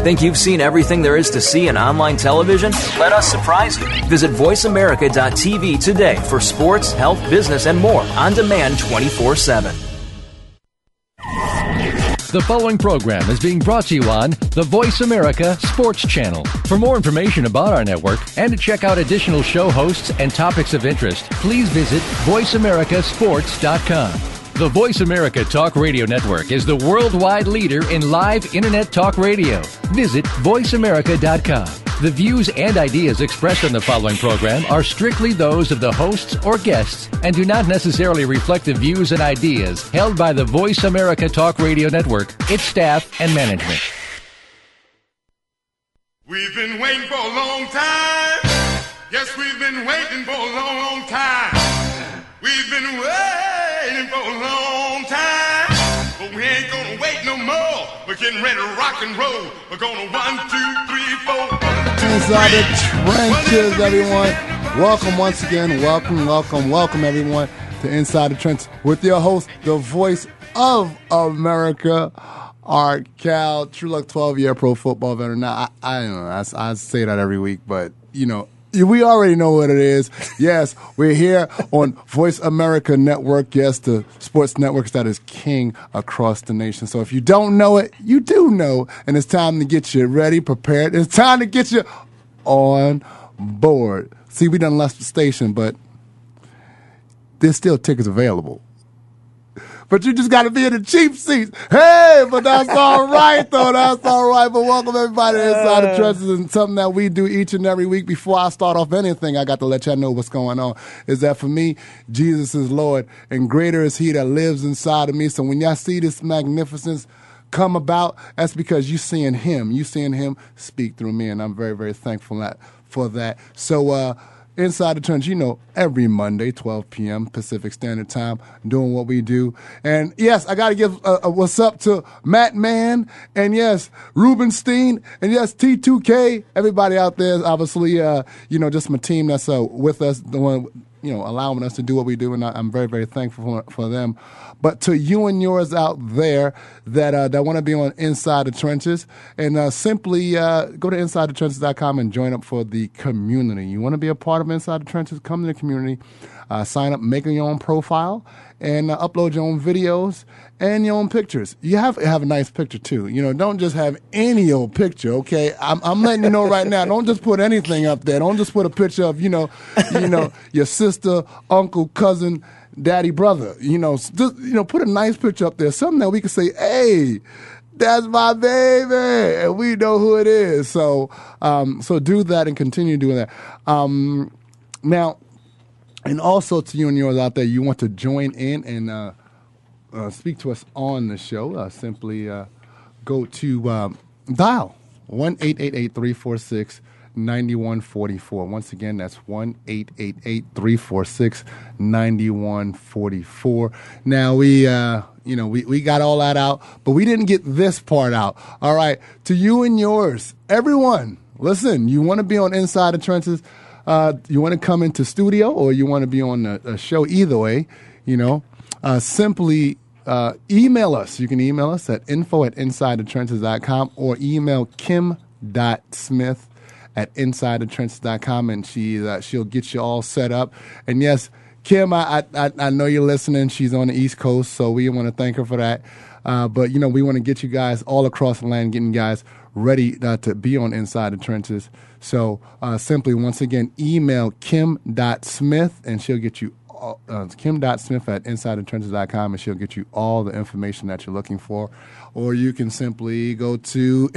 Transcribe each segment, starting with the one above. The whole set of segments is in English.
Think you've seen everything there is to see in online television? Let us surprise you. Visit voiceamerica.tv today for sports, health, business, and more on demand 24/7. The following program is being brought to you on the Voice America Sports Channel. For more information about our network and to check out additional show hosts and topics of interest, please visit voiceamericasports.com. The Voice America Talk Radio Network is the worldwide leader in live Internet talk radio. Visit voiceamerica.com. The views and ideas expressed on the following program are strictly those of the hosts or guests and do not necessarily reflect the views and ideas held by the Voice America Talk Radio Network, its staff, and management. We've been waiting for a long time. Yes, we've been waiting for a long, long time. We've been waiting for a long time. But we ain't gonna wait no more. We're getting ready to rock and roll. We're gonna 1, 2, 3, 4. Inside the Trenches, everyone. Welcome once again. Welcome, everyone, to Inside the Trenches with your host, the voice of America, Art Cal, True Luck 12-year pro football veteran. Now, I don't know. I say that every week, but, you know, we already know what it is. Yes, we're here on Voice America Network. Yes, the sports networks that is king across the nation. So if you don't know it, you do know. And it's time to get you ready, prepared. It's time to get you on board. See, we done left the station, but there's still tickets available. But you just got to be in the cheap seats. Hey, but that's all right, though. That's all right. But welcome, everybody, to Inside the Trenches. And something that we do each and every week. Before I start off anything, I got to let y'all know what's going on. Is that for me, Jesus is Lord, and greater is he that lives inside of me. So when y'all see this magnificence come about, that's because you seeing him. You seeing him speak through me, and I'm very, very thankful for that. So, Inside the Trench, you know, every Monday, 12 p.m. Pacific Standard Time, doing what we do. And, yes, I got to give a what's up to Matt Mann, and, yes, Rubenstein, and, yes, T2K, everybody out there, obviously, you know, just my team that's with us, the one, you know, allowing us to do what we do, and I'm very, very thankful for them. But to you and yours out there that want to be on Inside the Trenches, and simply go to InsideTheTrenches.com and join up for the community. You want to be a part of Inside the Trenches? Come to the community, sign up, make your own profile, and upload your own videos and your own pictures. You have to have a nice picture too. You know, don't just have any old picture. Okay, I'm letting you know right now. Don't just put anything up there. Don't just put a picture of you know your sister, uncle, cousin, daddy, brother. You know, just put a nice picture up there. Something that we can say, hey, that's my baby, and we know who it is. So do that and continue doing that. Now. And also to you and yours out there, you want to join in and speak to us on the show, simply go to dial 1-888-346-9144. Once again, that's 1-888-346-9144. Now, we got all that out, but we didn't get this part out. All right, to you and yours, everyone, listen, you want to be on Inside the Trenches, you want to come into studio or you want to be on a show, either way, simply email us. You can email us at info@insidethetrenches.com or email kim.smith@insidethetrenches.com, and she'll get you all set up. And yes, Kim, I know you're listening. She's on the East Coast, so we want to thank her for that. But, we want to get you guys all across the land, getting you guys ready to be on Inside the Trenches. So simply, once again, email kim.smith, and she'll get you kim.smith@insidethetrenches.com, and she'll get you all the information that you're looking for. Or you can simply go to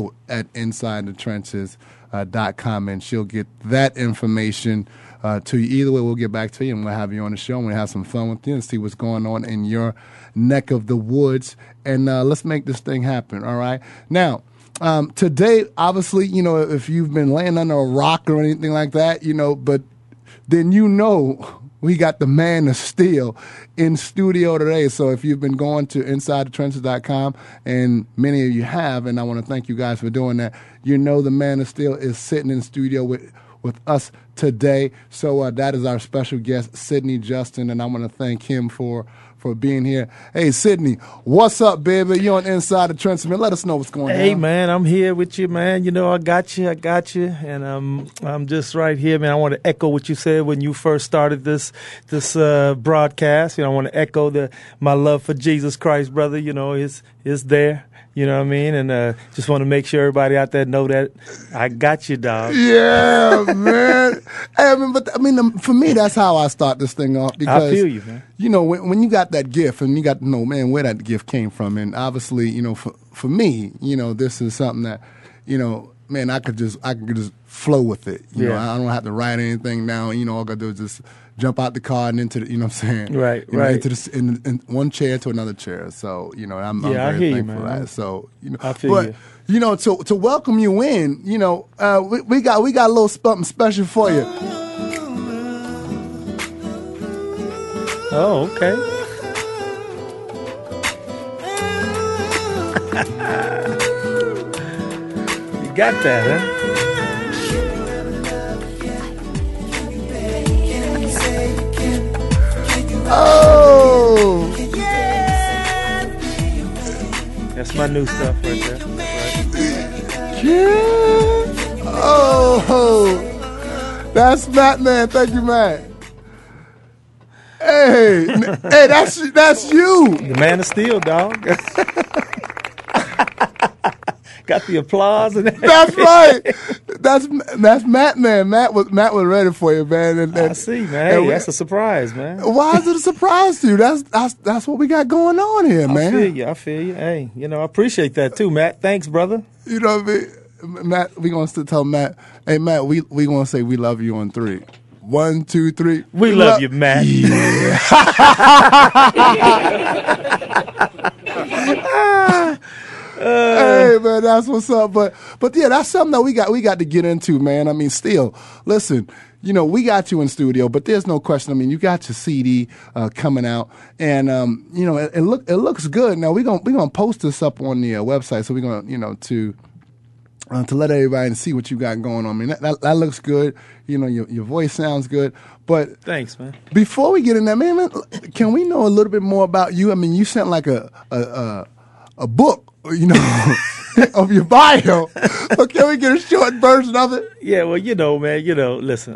info@insidethetrenches.com, and she'll get that information to you. Either way, we'll get back to you, and we'll have you on the show, and we'll have some fun with you and see what's going on in your neck of the woods. And let's make this thing happen, all right? Now, today, obviously, if you've been laying under a rock or anything like that, but then we got the man of steel in studio today. So if you've been going to InsideTheTrenches.com, and many of you have, and I want to thank you guys for doing that, the man of steel is sitting in studio with us today. So that is our special guest, Sidney Justin, and I want to thank him for for being here. Hey, Sydney, what's up, baby? You're on Inside the Trends, man. Let us know what's going on. Hey, man, I'm here with you, man. You know, I got you, and I'm just right here, man. I want to echo what you said when you first started this broadcast. You know, I want to echo my love for Jesus Christ, brother. You know, is there. You know what I mean? And just want to make sure everybody out there know that I got you, dog. Yeah, man. Hey, for me, that's how I start this thing off. Because, I feel you, man. You know, when you got that gift and you got to know, man, where that gift came from. And obviously, you know, for me, you know, this is something that, you know, man, I could just flow with it. You know, I don't have to write anything down. You know, all I got to do is just jump out the car and into the, you know what I'm saying? Right. Into in one chair to another chair. So, you know, I'm very thankful for that. So, you know, I feel you. You know, to welcome you in, you know, we got a little something special for you. Oh, okay. You got that, huh? Oh! That's my new stuff right there. Yeah. Oh, that's Matt, man. Thank you, Matt. Hey, that's you. The Man of Steel, dog. Got the applause and everything. That's right. That's Matt, man. Matt was ready for you, man. And I see, man. Hey, that's a surprise, man. Why is it a surprise to you? That's what we got going on here, man. I feel you. Hey, you know, I appreciate that too, Matt. Thanks, brother. You know what I mean? Matt, we gonna still tell Matt. Hey, Matt, we gonna say we love you on 3. 1, 2, 3. We love you, Matt. Yeah. Hey, man, that's what's up. But yeah, that's something that we got to get into, man. I mean, still, listen, you know, we got you in studio, but there's no question. I mean, you got your CD coming out, and you know, it looks good. Now we're gonna post this up on the website, so we're gonna, you know, to let everybody see what you got going on. I mean, that looks good. You know, your voice sounds good. But thanks, man. Before we get in there, man, can we know a little bit more about you? I mean, you sound like a book, you know, of your bio. So can we get a short version of it? Yeah, well, you know, man, you know, listen,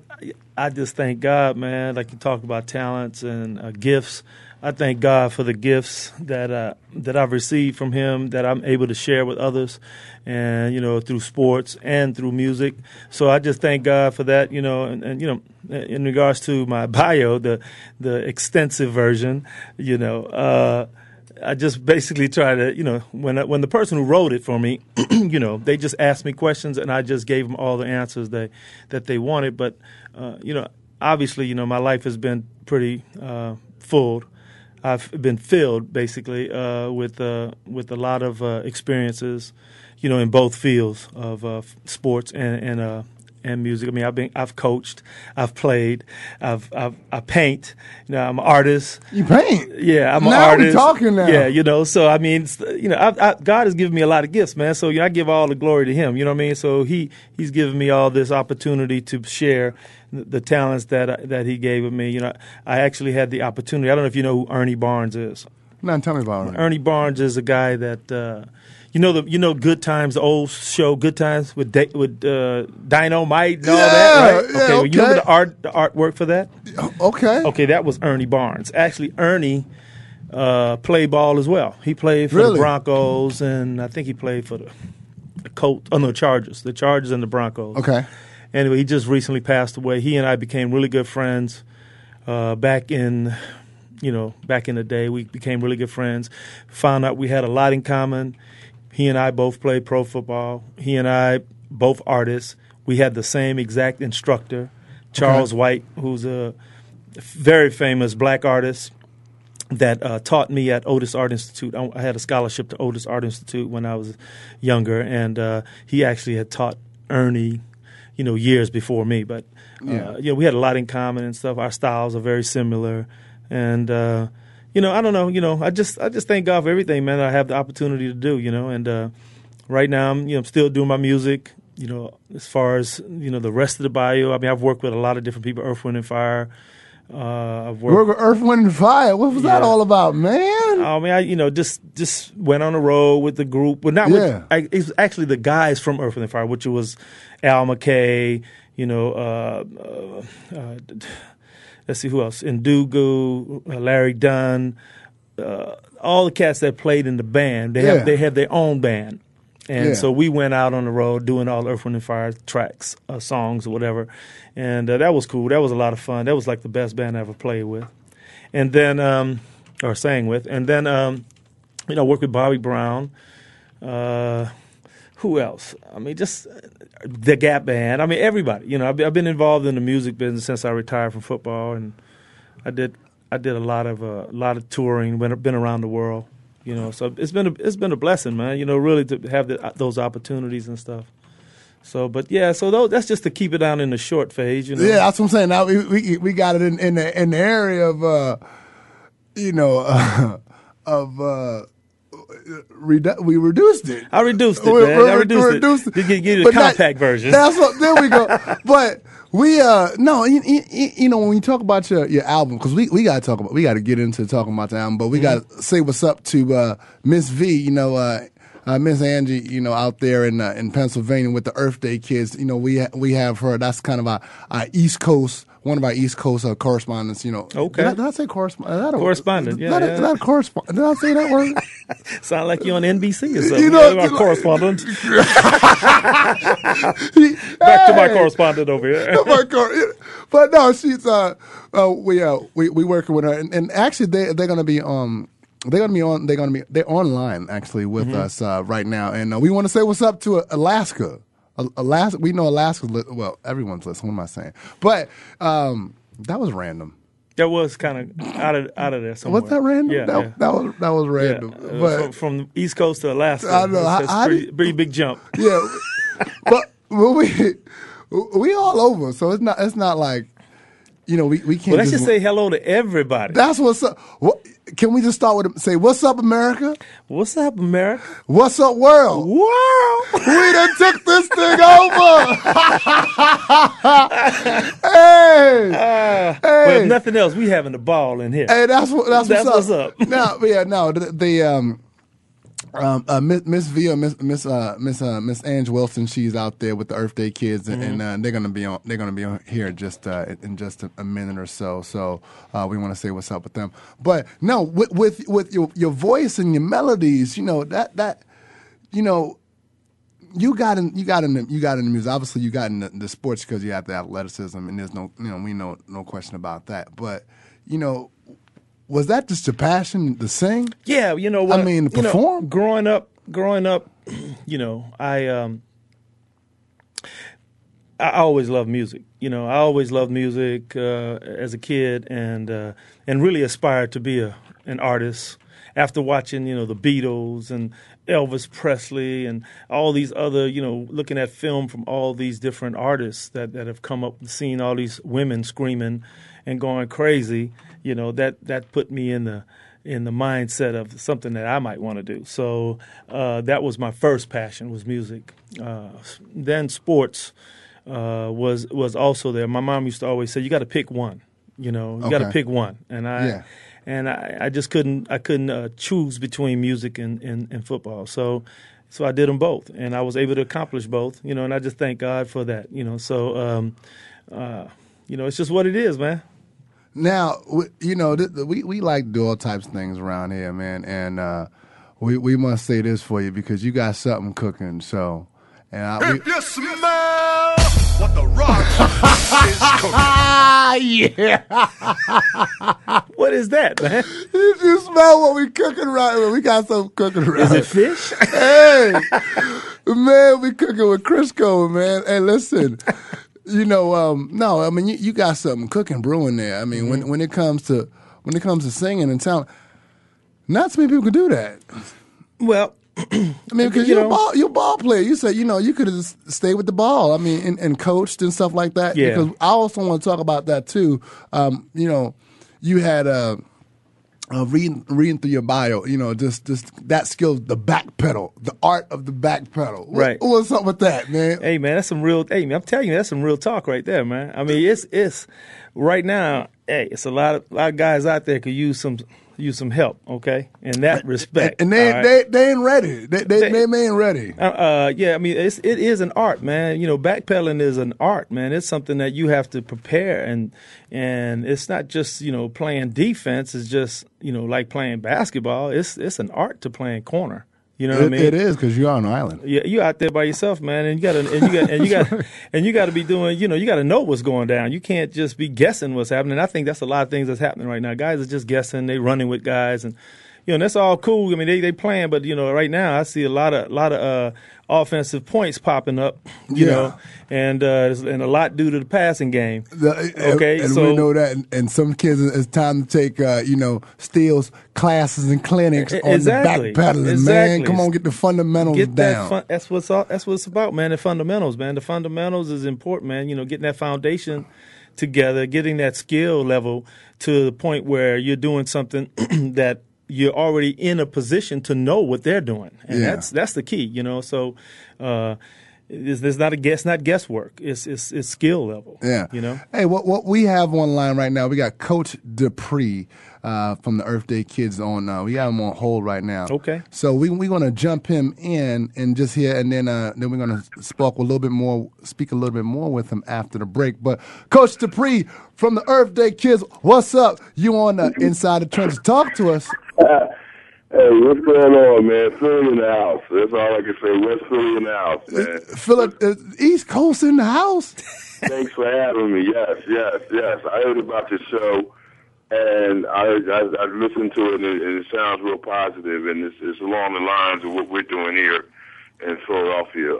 I just thank God, man. Like you talk about talents and gifts. I thank God for the gifts that I've received from Him, that I'm able to share with others, and you know, through sports and through music. So I just thank God for that, you know. And you know, in regards to my bio, the extensive version, you know, I just basically try to, you know, when the person who wrote it for me, you know, they just asked me questions and I just gave them all the answers that they wanted. But you know, obviously, you know, my life has been pretty full. I've been filled basically with a lot of experiences, you know, in both fields of sports and music. I mean, I've coached, I've played, I paint. You know, I'm an artist. You paint? Yeah, I'm an now artist. We're talking now. Yeah, you know. So I mean, you know, God has given me a lot of gifts, man. So you know, I give all the glory to Him. You know what I mean? So He's given me all this opportunity to share the talents that He gave me. You know, I actually had the opportunity. I don't know if you know who Ernie Barnes is. No, tell me about Ernie. Ernie Barnes is a guy that. You know Good Times, the old show Good Times with Dynamite and all that, right? Yeah, okay. Well, you remember the artwork for that? Okay. Okay, that was Ernie Barnes. Actually, Ernie played ball as well. He played for the Broncos, and I think he played for the Colts. Oh no, Chargers. The Chargers and the Broncos. Okay. Anyway, he just recently passed away. He and I became really good friends back in the day. We became really good friends. Found out we had a lot in common. He and I both played pro football. He and I, both artists. We had the same exact instructor, Charles White, who's a very famous black artist that taught me at Otis Art Institute. I had a scholarship to Otis Art Institute when I was younger, and he actually had taught Ernie, you know, years before me. But you know, we had a lot in common and stuff. Our styles are very similar, and you know, I don't know. You know, I just thank God for everything, man, that I have the opportunity to do. You know, and right now I'm still doing my music. You know, as far as, you know, the rest of the bio, I mean, I've worked with a lot of different people, Earth, Wind and Fire, I've Work with Earth, Wind, and Fire. What was that Yeah. all about, man? I mean, just went on the road with the group, but not Yeah. it's actually the guys from Earth, Wind, and Fire, which was Al McKay, let's see who else, Ndugu, Larry Dunn, all the cats that played in the band. They have their own band. And so we went out on the road doing all Earth, Wind, and Fire tracks, songs or whatever. And that was cool. That was a lot of fun. That was like the best band I ever played with. And then, or sang with. And then, worked with Bobby Brown. Who else? I mean, just the Gap Band. I mean, everybody. I've been involved in the music business since I retired from football. And I did a lot of touring, been around the world. So it's been a blessing, man. Really to have those opportunities and stuff. So, but yeah, so that's just to keep it down in the short phase. Yeah, that's what I'm saying. Now we got it in the area of we reduced it. I reduced it, man. I reduced it. To give you the compact version. That's what. There we go. But we when we talk about your album, because we got to get into talking about the album, but we got to say what's up to Miss V. Miss Angie, out there in Pennsylvania with the Earth Day kids. We have her. That's kind of our East Coast. One of our East Coast correspondents, Okay. Did I say correspondent? Correspondent, yeah. Is that a correspondent? Did I say that word? Sound like you're on NBC or something. Our correspondent. Back to my correspondent over here. But no, she's we working with her, and actually they're gonna be they're online actually with us right now, and we want to say what's up to Alaska. Alaska, we know Alaska. Well, everyone's listening. What am I saying? But that was random. That was kind of out of there somewhere. Was that random? Yeah, that was random. Yeah. But From the East Coast to Alaska, I know. that's pretty big jump. Yeah, but we all over, so it's not like we can't. Well, let's just say hello to everybody. That's what's up. Can we just start with say what's up, America? What's up, America? What's up, world? World. We done took this thing over. Hey. But if nothing else, we having a ball in here. Hey, that's what's up. Now, Miss V, Miss Ange Wilson, she's out there with the Earth Day kids, and they're gonna be on here just in just a minute or so. So we want to say what's up with them. But no, with your voice and your melodies, you got in the music. Obviously, you got in the sports because you have the athleticism, and there's no question about that. But was that just your passion to sing? Yeah, to perform. Growing up, I always loved music. I always loved music as a kid, and really aspired to be an artist. After watching, the Beatles and Elvis Presley and all these other, looking at film from all these different artists that have come up, seeing all these women screaming and going crazy, that put me in the mindset of something that I might want to do. So that was my first passion, was music. Then sports was also there. My mom used to always say, you got to pick one. You got to pick one, and I just couldn't choose between music and football. So I did them both, and I was able to accomplish both. And I just thank God for that. So it's just what it is, man. Now, we like to do all types of things around here, man, and we must say this for you because you got something cooking. So, if you smell what the rock is cooking. Yeah. What is that, man? If you smell what we cooking right now, we got something cooking right. Is it fish? Hey, man, we cooking with Crisco, man. Hey, listen. No, I mean you got something cooking, brewing there. I mean, when it comes to singing and talent, not so many people can do that. Well, I mean, because you're a ball player. You said you could have just stayed with the ball. I mean, and coached and stuff like that. Yeah. Because I also want to talk about that too. You had reading through your bio, just that skill, the back pedal, the art of the back pedal. Right. What's up with that, man? Hey, man, that's man, I'm telling you, that's some real talk right there, man. I mean, it's right now. Hey, it's a lot of guys out there could use some help, okay, in that respect. And they ain't ready. They ain't ready. Yeah, I mean, it is an art, man. Backpedaling is an art, man. It's something that you have to prepare, and it's not just playing defense. It's just like playing basketball. It's an art to playing corner. You know what I mean? It is, because you're on an island. Yeah, you out there by yourself, man, and you got to be doing. You got to know what's going down. You can't just be guessing what's happening. I think that's a lot of things that's happening right now. Guys are just guessing. They running with guys, and that's all cool. I mean, they playing, but right now I see a lot of offensive points popping up. You know, and a lot due to the passing game. Okay, and so we know that, and some kids, it's time to take Steele's classes and clinics on the backpedaling. Man, come on, get the fundamentals down. That's what it's about, man. The fundamentals, man. The fundamentals is important, man. Getting that foundation together, getting that skill level to the point where you're doing something that you're already in a position to know what they're doing, and that's the key, So it's not guesswork. It's skill level. Yeah. Hey, what we have online right now? We got Coach Dupree from the Earth Day Kids on. We got him on hold right now. Okay. So we're going to jump him in and just here, and then we're going to speak a little bit more with him after the break. But Coach Dupree from the Earth Day Kids, what's up? You on the Inside the Trenches? Talk to us. Hey, what's going on, man? Philly in the house. That's all I can say. West Philly in the house, man. East Coast in the house? Thanks for having me. Yes. I heard about this show, and I've listened to it, and it sounds real positive, and it's along the lines of what we're doing here in Philadelphia.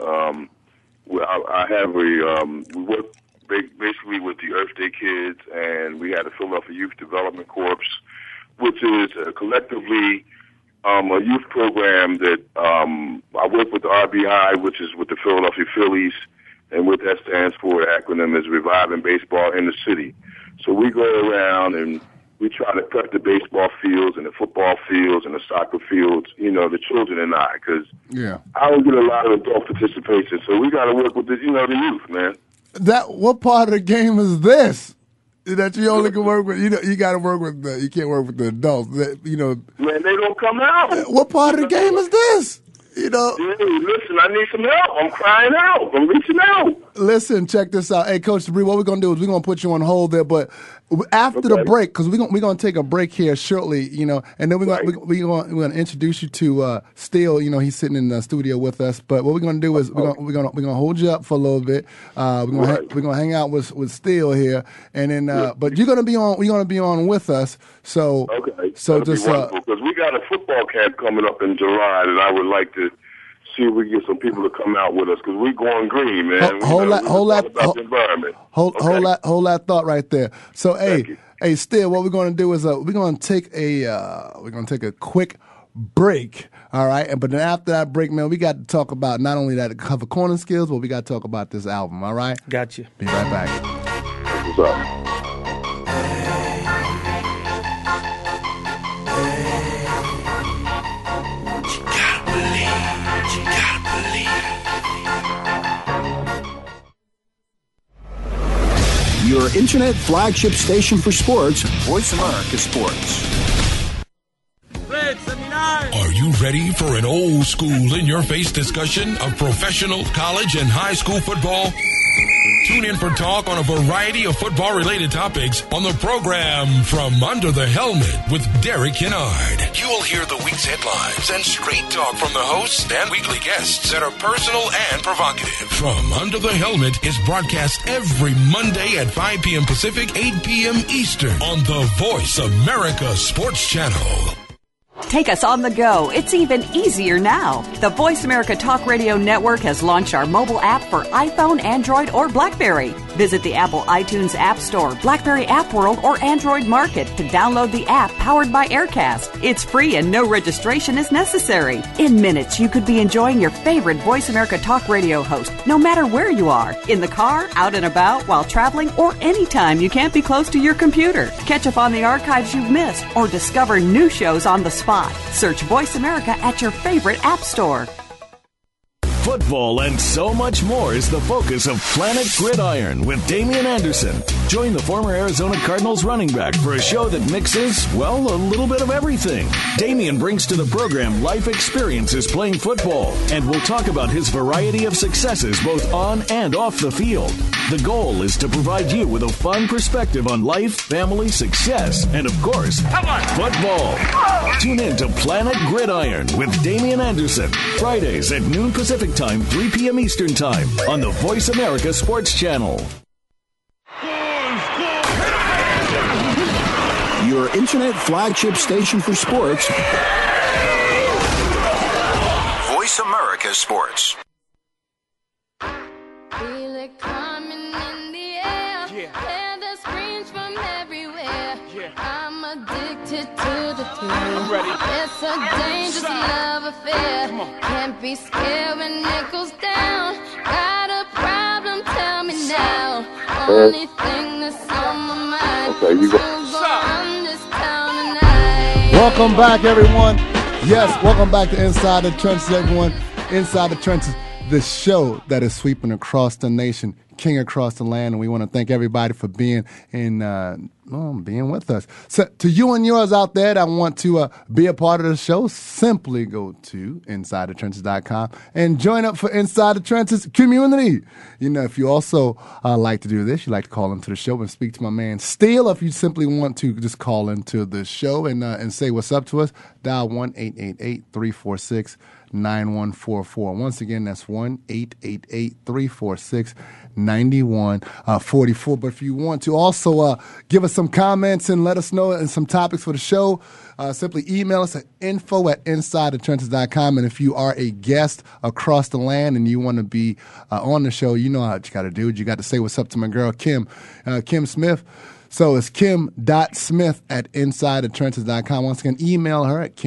I have we work basically with the Earth Day Kids, and we had a Philadelphia Youth Development Corps, which is collectively a youth program that I work with the RBI, which is with the Philadelphia Phillies, and what that stands for, the acronym is Reviving Baseball in the City. So we go around and we try to prep the baseball fields and the football fields and the soccer fields, the children and I, because I don't get a lot of adult participation. So we got to work with the youth, man. What part of the game is this? That you only can work with, you got to work with you can't work with the adults. Man, they don't come out. What part of the game is this? Dude, listen, I need some help. I'm crying out. I'm reaching out. Listen, check this out. Hey, Coach Dupree, what we're going to do is we're going to put you on hold there, but after the break, because we're going to take a break here shortly, and then we're going to introduce you to Steele. He's sitting in the studio with us. But what we're going to do is we're going to hold you up for a little bit. We're going to hang out with Steele here, and then but you're going to be on. We're going to be on with us. So so that'd just because we got a football camp coming up in July, and I would like to see if we can get some people to come out with us, because we're going green, man. Hold that thought right there. So hey, Steele, what we're going to do is we're going to take a quick break. All right, but then after that break, man, we got to talk about not only that cover corner skills, but we got to talk about this album. All right, got you. Be right back. What's up? Your internet flagship station for sports, Voice America Sports. Are you ready for an old school in-your-face discussion of professional, college, and high school football? Tune in for talk on a variety of football-related topics on the program From Under the Helmet with Derek Kennard. You'll hear the week's headlines and straight talk from the hosts and weekly guests that are personal and provocative. From Under the Helmet is broadcast every Monday at 5 p.m. Pacific, 8 p.m. Eastern on the Voice America Sports Channel. Take us on the go. It's even easier now. The Voice America Talk Radio Network has launched our mobile app for iPhone, Android, or BlackBerry. Visit the Apple iTunes App Store, BlackBerry App World, or Android Market to download the app powered by Aircast. It's free and no registration is necessary. In minutes, you could be enjoying your favorite Voice America Talk Radio host, no matter where you are, in the car, out and about, while traveling, or anytime you can't be close to your computer. Catch up on the archives you've missed or discover new shows on the spot. Search Voice America at your favorite app store. Football and so much more is the focus of Planet Gridiron with Damian Anderson. Join the former Arizona Cardinals running back for a show that mixes, well, a little bit of everything. Damian brings to the program life experiences playing football, and we'll talk about his variety of successes both on and off the field. The goal is to provide you with a fun perspective on life, family, success, and of course, football. Tune in to Planet Gridiron with Damian Anderson, Fridays at noon Pacific Time, 3 p.m. Eastern Time on the Voice America Sports Channel. Your internet flagship station for sports. Voice America Sports. Feel it coming in the air. Hear the screams from everywhere. I'm addicted to the thrill. I'm ready. It's a dangerous love affair. Can't be scared when it goes down. Got a problem? Tell me now. Only thing that's on my mind. Okay, you go. Run this town tonight. Welcome back, everyone. Yes, welcome back to Inside the Trenches, everyone. Inside the Trenches, the show that is sweeping across the nation, king across the land, and we want to thank everybody for being being with us. So, to you and yours out there that want to be a part of the show, simply go to InsideTheTrenches.com and join up for Inside the Trenches community. You know, if you also like to do this, you like to call into the show and speak to my man Steele. If you simply want to just call into the show and say what's up to us, dial 1-888-346-9144. Once again, that's 1-888-346-9144. But if you want to also give us some comments and let us know and some topics for the show, simply email us at info@InsideTheTrenches.com. And if you are a guest across the land and you want to be on the show, you know what you got to do. You got to say what's up to my girl, Kim Smith. So it's kim.smith@InsideTheTrenches.com. Once again, email her at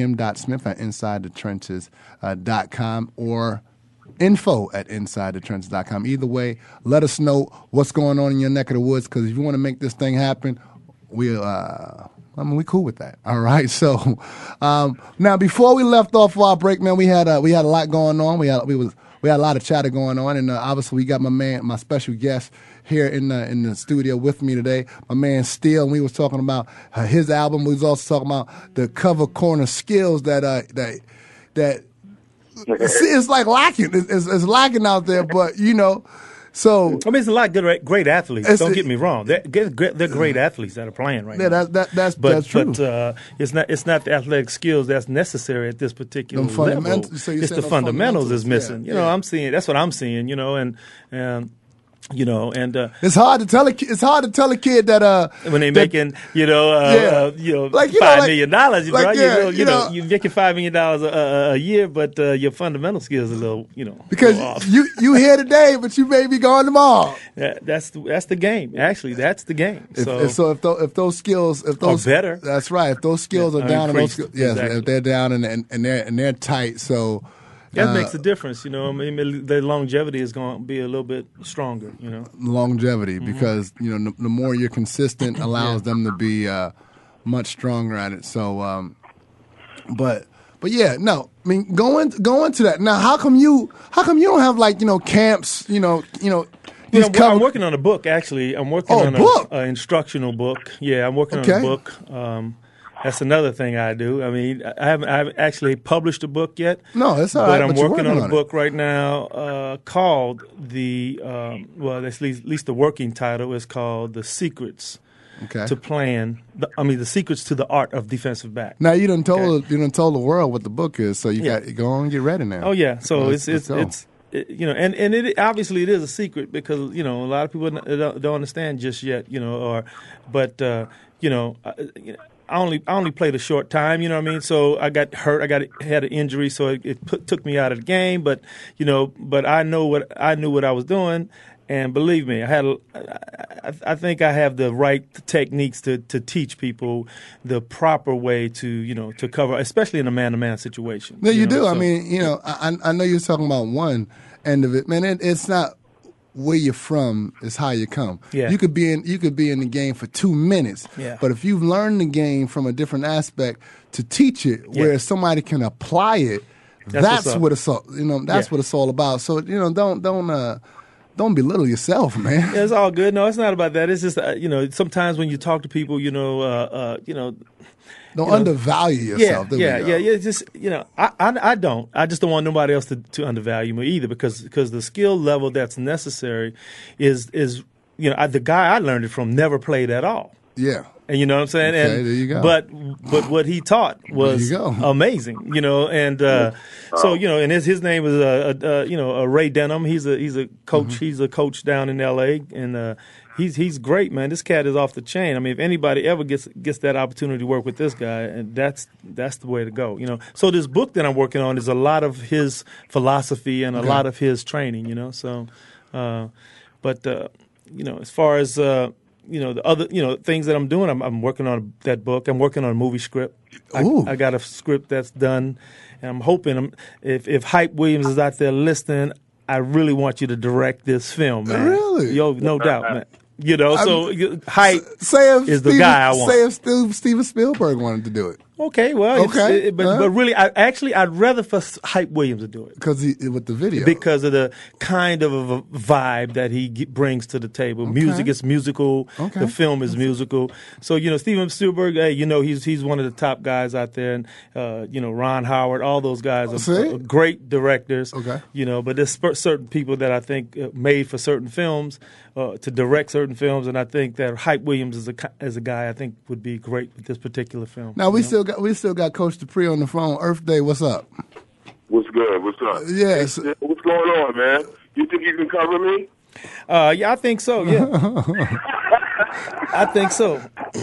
kim.smith@InsideTheTrenches.com or info@InsideTheTrenches.com. Either way, let us know what's going on in your neck of the woods, because if you want to make this thing happen, we cool with that. All right. So now, before we left off for our break, man, we had a lot going on. We had a lot of chatter going on, and obviously we got my special guest here in the studio with me today, my man Steele, and we was talking about his album. We was also talking about the cover corner skills that it's like lacking. It's lacking out there, but you know. So I mean, it's a lot of great athletes. Don't get me wrong; they're great athletes that are playing right now. That's true. But it's not the athletic skills that's necessary at this particular level. So it's the fundamentals is missing. Yeah, I'm seeing. That's what I'm seeing. It's hard to tell a kid that when they making $5 million, right? You're making $5 million a year, but your fundamental skills are a little because you here today, but you may be gone tomorrow. That's the game. Actually, that's the game. If those skills are better, that's right. If those skills are down, exactly. If they're down and they're tight, so. That makes a difference, I mean, the longevity is going to be a little bit stronger, Longevity, because the more you're consistent, allows them to be much stronger at it. So, but yeah, no. I mean, go into that now. How come you don't have camps? I'm working on a book. Actually, I'm working on an instructional book. Yeah, I'm working on a book. That's another thing I do. I mean, I haven't actually published a book yet. No, that's all right. But I'm working on a book right now called at least the working title is called The Secrets to Playing. The Secrets to the Art of Defensive Back. Now you done told the world what the book is, so you got to go on and get ready now. Oh yeah, so it's and it obviously it is a secret because a lot of people don't understand just yet, only played a short time, you know what I mean? So I got hurt. Had an injury, so it took me out of the game. But I knew what I was doing, and believe me, I think I have the right techniques to teach people the proper way to cover, especially in a man-to-man situation. No, you do. So, I mean, I know you're talking about one end of it, man. It's not where you're from, it's how you come. Yeah. You could be in the game for 2 minutes, but if you've learned the game from a different aspect to teach it, where somebody can apply it, that's what it's all. That's what it's all about. So don't belittle yourself, man. Yeah, it's all good. No, it's not about that. It's just sometimes when you talk to people, don't undervalue yourself. Yeah. Just I don't. I just don't want nobody else to undervalue me either, because the skill level that's necessary is the guy I learned it from never played at all. Yeah. And you know what I'm saying? Okay, there you go. But what he taught was amazing, and and his name is Ray Denham. He's a coach. Mm-hmm. He's a coach down in L.A. and he's great, man. This cat is off the chain. I mean, if anybody ever gets that opportunity to work with this guy, and that's the way to go. So this book that I'm working on is a lot of his philosophy and a lot of his training. So, as far as the other things that I'm doing, I'm working on that book. I'm working on a movie script. I got a script that's done, and I'm hoping if Hype Williams is out there listening, I really want you to direct this film, man. Really? Yo, no doubt, man. Hype is the guy I want. Say if Steven Spielberg wanted to do it. Okay, well, but really, I'd rather for Hype Williams to do it because with the video, because of the kind of a vibe that he brings to the table. Okay. Music is musical. Okay. The film is musical. So Steven Spielberg, he's one of the top guys out there, and Ron Howard, all those guys are great directors. Okay, but there's certain people that I think made for certain films to direct certain films, and I think that Hype Williams is a guy I think would be great with this particular film. Now we still got Coach Dupree on the phone. Earth Day, what's up? What's good? What's up? Yes. Hey, what's going on, man? You think you can cover me? Yeah, I think so. Yeah, I think so.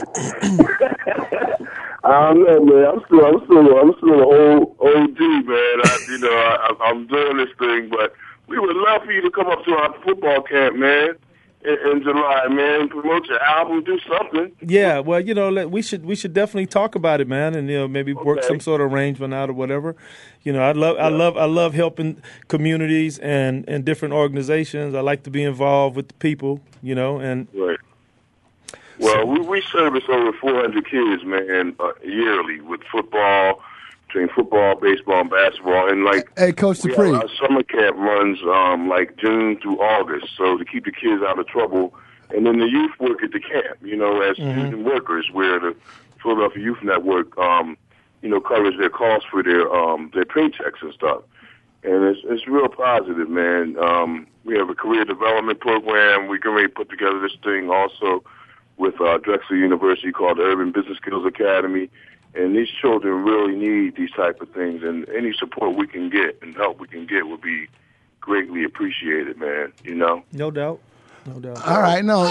I don't know, man. I'm still an old OG, man. I'm doing this thing, but we would love for you to come up to our football camp, man. In July, man, promote your album, do something. Yeah, well, we should definitely talk about it, man, and maybe work some sort of arrangement out or whatever. I love helping communities and different organizations. I like to be involved with the people, and right. Well, we service over 400 kids, man, yearly with football. Between football, baseball, and basketball, and hey, Coach Dupree, our summer camp runs June through August, so to keep the kids out of trouble, and then the youth work at the camp, as student workers, where the Philadelphia Youth Network, covers their costs for their paychecks and stuff, and it's real positive, man. We have a career development program. We can really put together this thing also with Drexel University called the Urban Business Skills Academy. And these children really need these type of things, and any support we can get and help we can get would be greatly appreciated, man. No doubt. All right, no.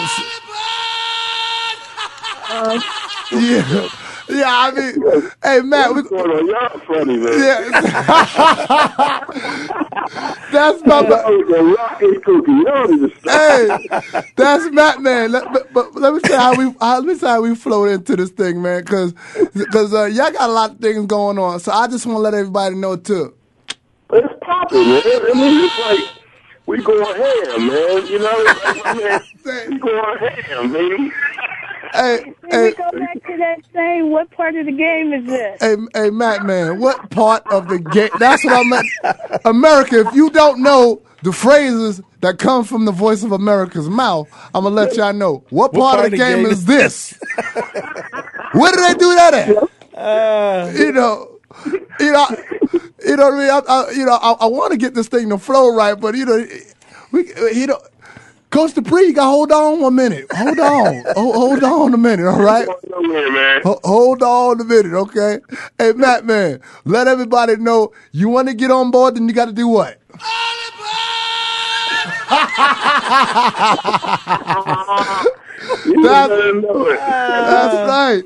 Yeah, I mean, hey, Matt. Y'all funny, man. Yeah. That's my Hey, that's Matt, man. But let me say how we float into this thing, man, because y'all got a lot of things going on. So I just want to let everybody know too. It's popping, man. I mean, it's like we going ham, man. We going ham, baby. Hey, we go back to that same. What part of the game is this? Hey, Matt, man, what part of the game? That's what I meant. America, if you don't know the phrases that come from the Voice of America's mouth, I'm gonna let y'all know. What part of the game is this? Where did they do that at? You know what I mean? I want to get this thing to flow right, but Coach Dupree, you got to hold on 1 minute. Hold on. Hold on a minute, all right? Hold on a minute, okay? Hey, Matt, man, let everybody know you want to get on board, then you got to do what? right.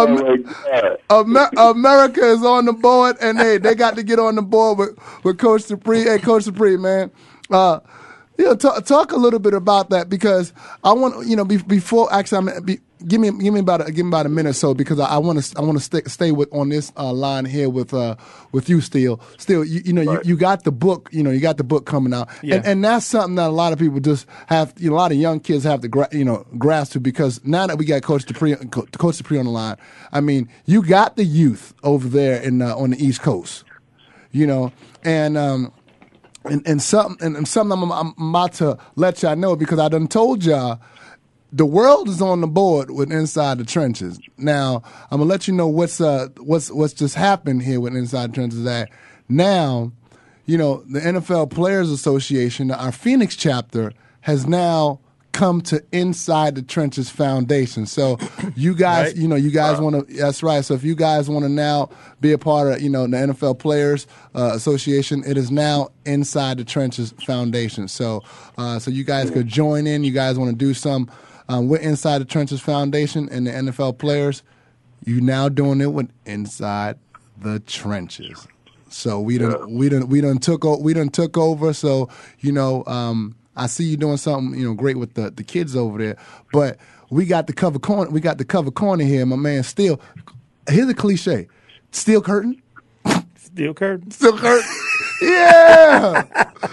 America is on the board, and they got to get on the board with Coach Dupree. Hey, Coach Dupree, man. Talk a little bit about that, because I want before actually give me about a minute or so, because I want to stay on this line here with you, Steele. Still, you got the book, you got the book coming out, and that's something that a lot of people just have, a lot of young kids have to grasp to, because now that we got Coach Dupree on the line, I mean, you got the youth over there on the East Coast, And something I'm about to let y'all know, because I done told y'all the world is on the board with Inside the Trenches. Now I'm gonna let you know what's just happened here with Inside the Trenches. That now, the NFL Players Association, our Phoenix chapter, has now come to Inside the Trenches Foundation. So you guys, right? You guys want to, that's right. So if you guys want to now be a part of, the NFL Players Association, it is now Inside the Trenches Foundation. So you guys could join in. You guys want to do some with Inside the Trenches Foundation and the NFL Players. You now doing it with Inside the Trenches. So we done took over. So I see you doing something, great with the kids over there. But we got the cover corner. We got the cover corner here, my man. Steele. Here's a cliche: Steel curtain. Steel curtain. Steel curtain. Yeah.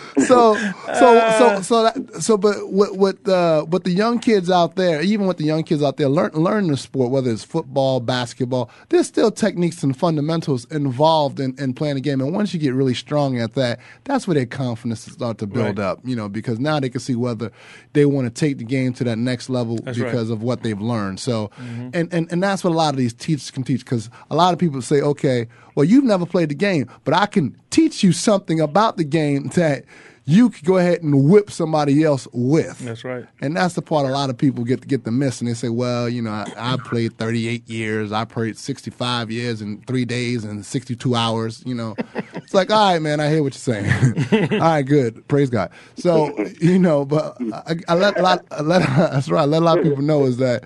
But with the young kids out there, even with the young kids out there learning the sport, whether it's football, basketball, there's still techniques and fundamentals involved in playing the game. And once you get really strong at that, that's where their confidence starts to build up. Because now they can see whether they want to take the game to that next level because of what they've learned. So, and that's what a lot of these teachers can teach. Because a lot of people say, okay, well, you've never played the game, but I can teach you something about the game that you could go ahead and whip somebody else with. That's right. And that's the part a lot of people get the miss, and they say, well, I played 38 years. I played 65 years in 3 days and 62 hours. It's like, all right, man, I hear what you're saying. All right, good. Praise God. So, but I let a lot of people know is that,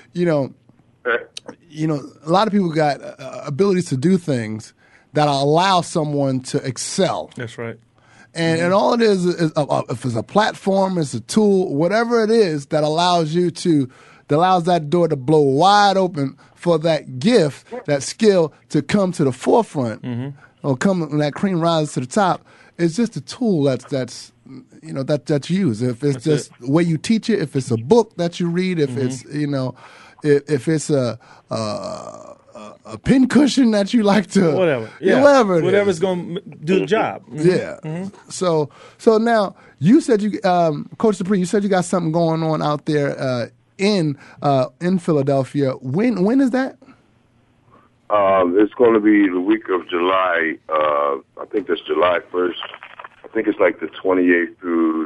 a lot of people got abilities to do things that allow someone to excel. That's right. And all it is if it's a platform, it's a tool, whatever it is that allows that door to blow wide open for that gift, that skill to come to the forefront, or come when that cream rises to the top. It's just a tool that's used. If it's just the way you teach it, if it's a book that you read, if it's if it's a pincushion that you like to whatever's going to do the job. So now you said Coach Dupree, you said you got something going on out there in Philadelphia. When is that? It's going to be the week of July. I think that's July 1st. I think it's like the 28th through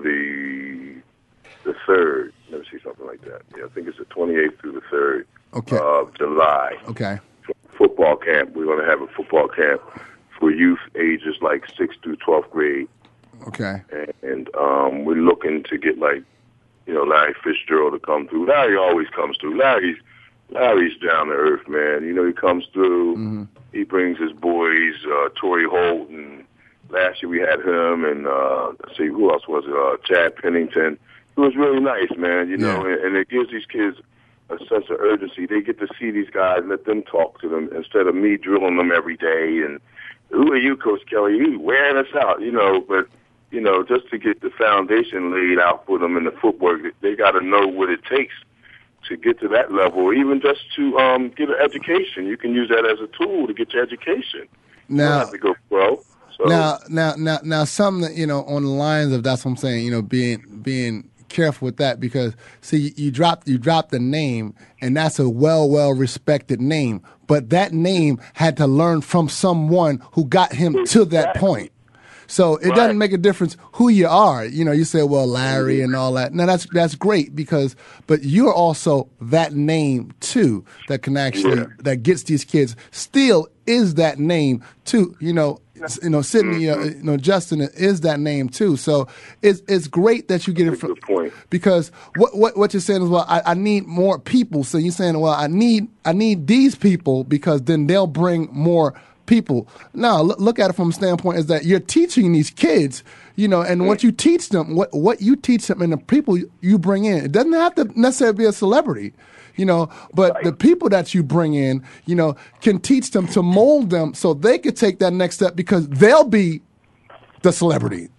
the 3rd. Let me see, something like that. Yeah, I think it's the 28th through the 3rd of July. Okay. Football camp. We're going to have a football camp for youth ages like 6th through 12th grade. Okay. And we're looking to get Larry Fitzgerald to come through. Larry always comes through. Larry's down to earth, man. He comes through. Mm-hmm. He brings his boys, Torrey Holt, and last year we had him, and let's see, who else was it? Chad Pennington. It was really nice, man, and it gives these kids a sense of urgency. They get to see these guys, let them talk to them instead of me drilling them every day. And who are you, Coach Kelly? You wearing us out, but, just to get the foundation laid out for them in the footwork, they got to know what it takes to get to that level, or even just to get an education. You can use that as a tool to get your education. Now, you don't have to go pro. So. Now, something that, on the lines of, that's what I'm saying, being careful with that, because see, you dropped the name, and that's a well respected name, but that name had to learn from someone who got him to that point. So it doesn't make a difference who you are. You know, you say, well, Larry and all that. Now that's great but you're also that name too that can actually that gets these kids. Steele is that name too. You know, Sydney, Justin is that name too. So it's great that you get it from, because what you're saying is, well, I need more people. So you're saying, well, I need these people because then they'll bring more people. Now look at it from a standpoint is that you're teaching these kids, and what you teach them, what you teach them, and the people you bring in. It doesn't have to necessarily be a celebrity. But the people that you bring in, can teach them to mold them so they could take that next step because they'll be the celebrity.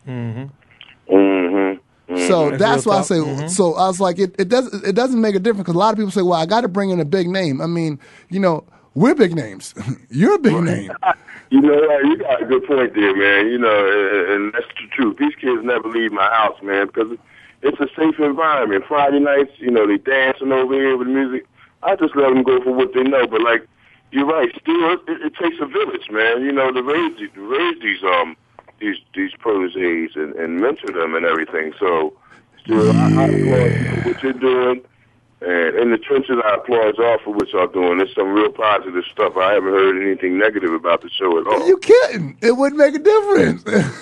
So that's why I say. So I was like, it doesn't make a difference because a lot of people say, well, I got to bring in a big name. I mean, we're big names. You're a big name. You got a good point there, man. And that's the truth. These kids never leave my house, man, because it's a safe environment. Friday nights, they dancing over here with music. I just let them go for what they know. But you're right. Still, it takes a village, man. To raise these proteges and mentor them and everything. So, still, I applaud what you're doing. And in the trenches, I applaud y'all for what y'all doing. There's some real positive stuff. I haven't heard anything negative about the show at all. You kidding? It wouldn't make a difference.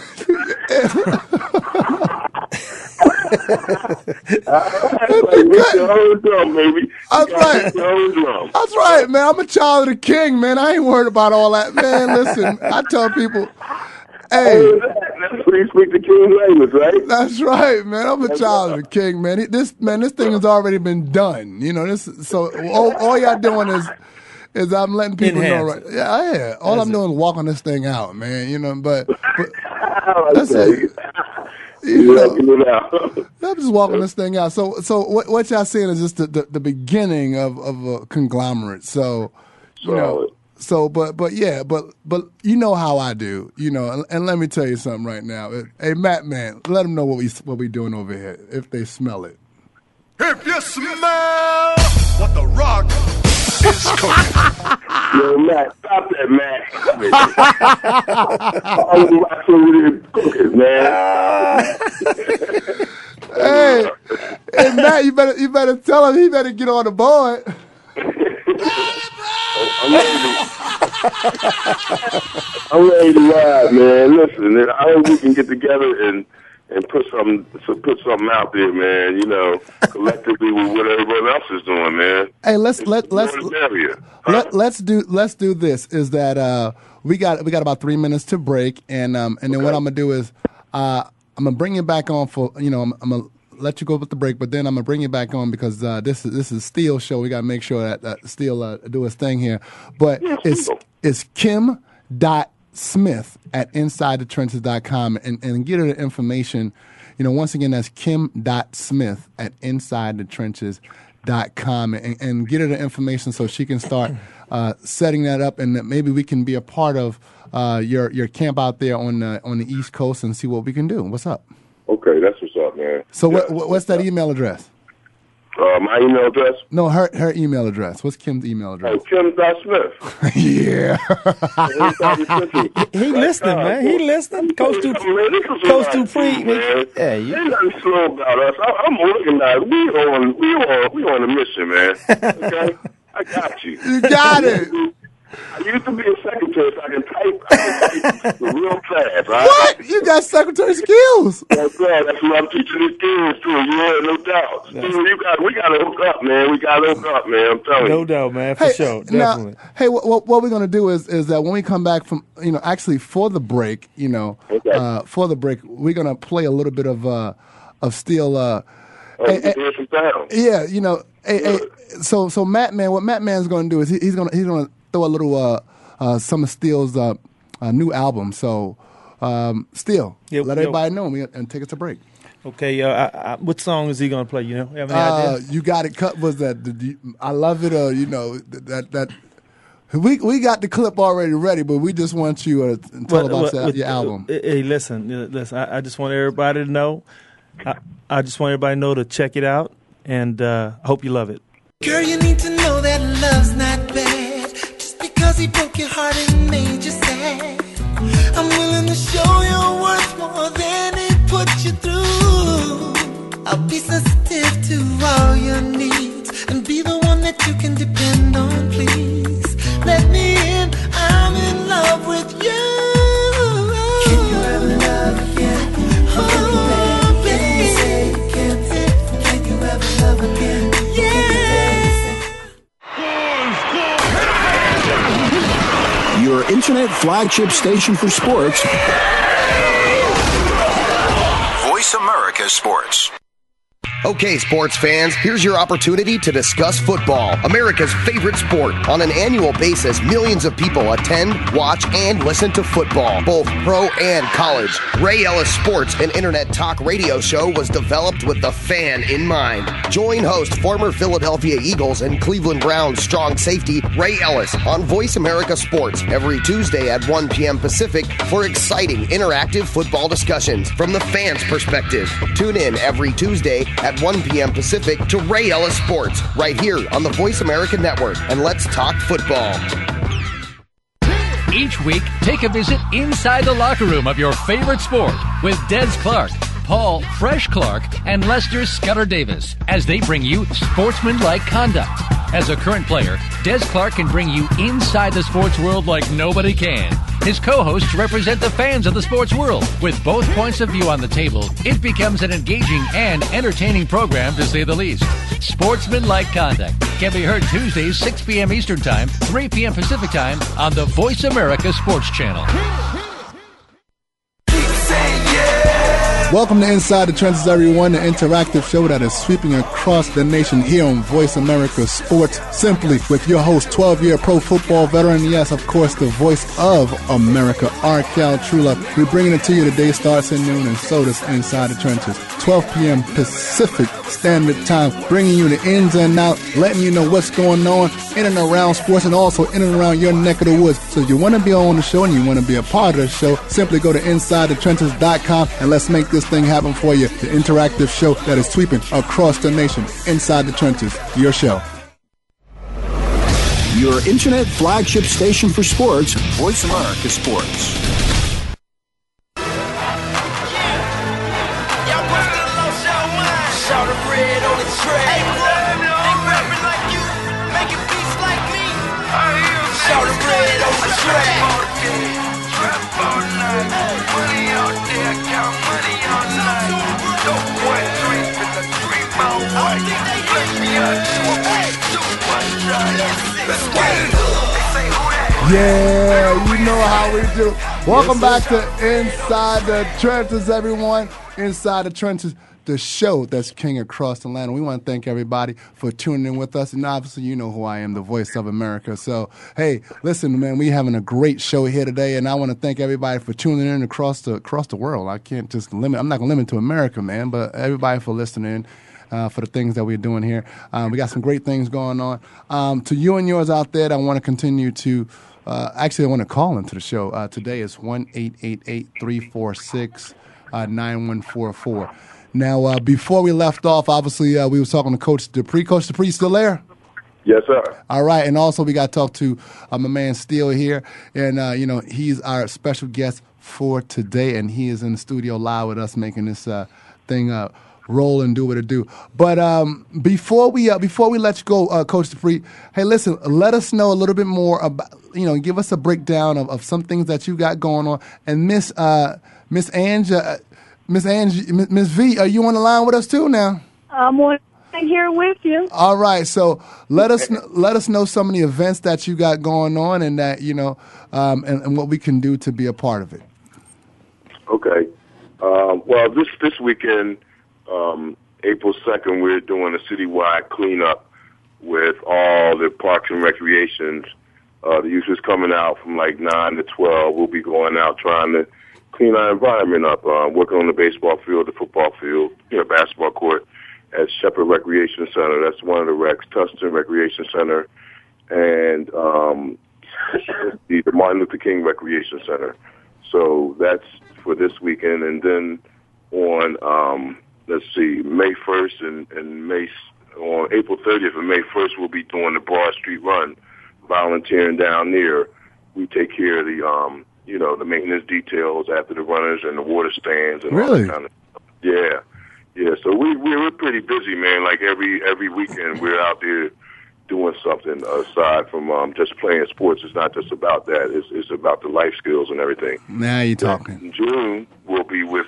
That's right. That's right, man. I'm a child of the king, man. I ain't worried about all that, man. Listen, I tell people, hey, that's when you speak the king's language, right? That's right, man. I'm a child of the king, man. This thing has already been done. All y'all doing is I'm letting people know, right? Yeah. All I'm doing is walking this thing out, man. But that's it. I'm just walking this thing out. So what y'all saying is just the beginning of a conglomerate. So, but you know how I do, and let me tell you something right now. Hey, Matt, man, let them know what we doing over here if they smell it. If you smell what the Rock is cooking. Yo, Matt, stop that, Matt. All the Rock's over there cooking, man. Hey, Matt, you better tell him he better get on the board. I'm ready to ride, man. Listen, I hope we can get together and put something out there, man. Collectively with what everyone else is doing, man. Hey, let's do this. Is that we got about 3 minutes to break, and then what I'm gonna do is I'm gonna bring you back on for I'm gonna let you go with the break, but then I'm gonna bring you back on because this is Steele's show. We gotta make sure that Steele do his thing here. But it's Kim.Smith at InsideTheTrenches.com and get her the information. Once again, that's Kim.Smith at InsideTheTrenches.com and get her the information so she can start setting that up, and that maybe we can be a part of your camp out there on the East Coast and see what we can do. What's up? Okay, that's what's up, man. So what's that email address? My email address? No, her email address. What's Kim's email address? Oh, Kim.Smith. Yeah. He listening, man. He listening. Coach to Pre. Yeah, ain't nothing slow about us. I'm organized. We on a mission, man. Okay? I got you. You got it. I used to be a secretary, so I can type real fast, right? What? You got secretary skills. That's right. That's what I'm teaching the kids too. Yeah, no doubt. We got to hook up, man. I'm telling you. No doubt, man. For sure. Definitely. Now, hey, what we're going to do is that when we come back from, actually for the break, for the break, we're going to play a little bit of Steele. So Matt Man, what Matt Man's going to do is he's going to throw a little some of Steele's new album. So Steele, let everybody know and take us a break. Okay, what song is he going to play? You have any idea? You got it cut. Was that I love it? That we got the clip already ready, but we just want you to tell about your album. Hey, listen. I just want everybody to know. I just want everybody to know to check it out, and I hope you love it. Girl, you need to know that love's not bad. Just because he broke your heart and made you sad. I'm willing to show your worth more than it puts you through. I'll be sensitive to all your needs and be the one that you can depend on, please. Let me in, I'm in love with you. Can you ever love again? Oh, baby. Can you ever love again? Your internet flagship station for sports. Voice America Sports. Okay, sports fans, here's your opportunity to discuss football, America's favorite sport. On an annual basis, millions of people attend, watch, and listen to football, both pro and college. Ray Ellis Sports, an internet talk radio show, was developed with the fan in mind. Join host, former Philadelphia Eagles and Cleveland Browns strong safety Ray Ellis on Voice America Sports every Tuesday at 1 p.m. Pacific for exciting, interactive football discussions from the fans' perspective. Tune in every Tuesday at 1 p.m. Pacific to Ray Ellis Sports right here on the Voice America Network, and let's talk football. Each week, take a visit inside the locker room of your favorite sport with Des Clark, Paul Fresh Clark, and Lester Scudder Davis as they bring you sportsmanlike conduct. As a current player, Des Clark can bring you inside the sports world like nobody can. His co-hosts represent the fans of the sports world. With both points of view on the table, it becomes an engaging and entertaining program, to say the least. Sportsmanlike Conduct can be heard Tuesdays, 6 p.m. Eastern Time, 3 p.m. Pacific Time on the Voice America Sports Channel. Welcome to Inside the Trenches, everyone, the interactive show that is sweeping across the nation here on Voice America Sports Simply with your host, 12-year pro football veteran, yes, of course, the voice of America, Arkell Trulove. We're bringing it to you today, starts at noon, and so does Inside the Trenches. 12 p.m. Pacific Standard Time, bringing you the ins and outs, letting you know what's going on in and around sports and also in and around your neck of the woods. So if you want to be on the show and you want to be a part of the show, simply go to InsideTheTrenches.com and let's make this thing happen for you. The interactive show that is sweeping across the nation. Inside the Trenches, your show. Your internet flagship station for sports, Voice America Sports. Yeah, you know how we do. Welcome back to Inside the Trenches, everyone. Inside the Trenches, the show that's king across the land. We want to thank everybody for tuning in with us. And obviously, you know who I am, the voice of America. So, hey, listen, man, we're having a great show here today. And I want to thank everybody for tuning in across the world. I can't just limit. I'm not going to limit to America, man, but everybody for listening. For the things that we're doing here. We got some great things going on. To you and yours out there, I want to continue to, I want to call into the show. Today is 1-888-346-9144. Now, before we left off, obviously, we were talking to Coach Dupree. Coach Dupree, still there? Yes, sir. All right, and also we got to talk to my man Steele here, and, he's our special guest for today, and he is in the studio live with us making this thing roll and do what it do. But before we let you go, Coach Dupree, hey, listen, let us know a little bit more about, give us a breakdown of some things that you got going on. And Miss V, are you on the line with us too now? I'm on here with you. All right, so let us know some of the events that you got going on, and that and what we can do to be a part of it. Okay. Well, this weekend. April 2nd, we're doing a citywide cleanup with all the parks and recreations. The youth is coming out from like 9 to 12. We'll be going out trying to clean our environment up, working on the baseball field, the football field, basketball court at Shepherd Recreation Center. That's one of the recs, Tustin Recreation Center, and the Martin Luther King Recreation Center. So that's for this weekend. And then on May 1st and on April 30th and May 1st, we'll be doing the Broad Street Run, volunteering down there. We take care of the maintenance details after the runners and the water stands and all Really? that kind of stuff. Yeah. Yeah, so we're pretty busy, man. Like every weekend we're out there doing something aside from just playing sports. It's not just about that. It's about the life skills and everything. Now you're talking. In June, we'll be doing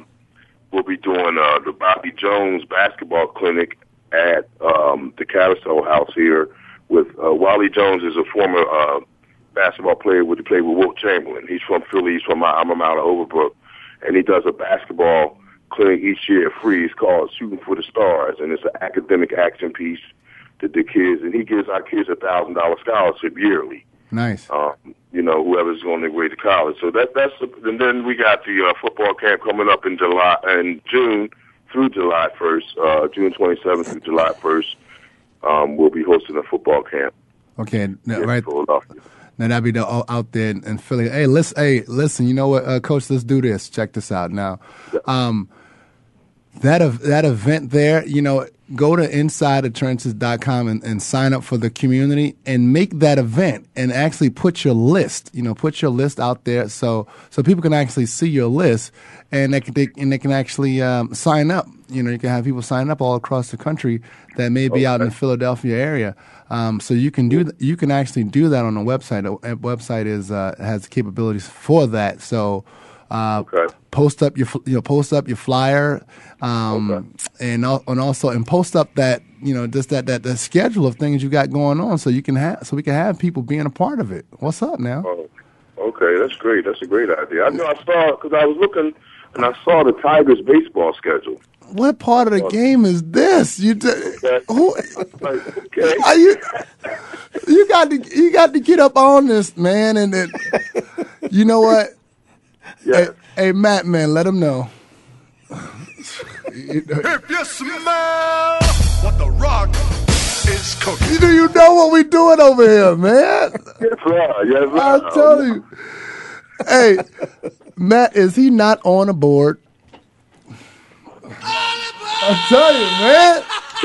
the Bobby Jones basketball clinic at the Carousel House here with Wally Jones is a former basketball player who played with Wilt Chamberlain. He's from Philly. He's from my alma mater, Overbrook, and he does a basketball clinic each year free. It's called Shooting for the Stars, and it's an academic action piece that the kids, and he gives our kids $1,000 scholarship yearly. Nice. Whoever's on their way to college. So that's and then we got the football camp coming up in June through July 1st, June 27th through July 1st. We'll be hosting a football camp. Okay, now, in right. Philadelphia. Now that'd be out there in Philly. Hey, listen. You know what, Coach? Let's do this. Check this out. Now, that event there. Go to InsideTheTrenches.com and sign up for the community and make that event and actually put your list. Put your list out there so people can actually see your list and they can actually sign up. You can have people sign up all across the country that may be out in the Philadelphia area. So you can actually do that on the website. The website has capabilities for that. So post up your flyer, and also post up that just that the schedule of things you got going on, so we can have people being a part of it. What's up now? Oh, okay, that's great. That's a great idea. I saw because I was looking and I saw the Tigers baseball schedule. What part of the game is this? You got to get up on this, man. And then, you know what? Yeah. Hey, Matt, man, let him know. If you smell what the Rock is cooking. Do you know what we doing over here, man? Yes, sir. Yes, sir. I'll tell you. Hey, Matt, is he not on a board? I'll tell you, man.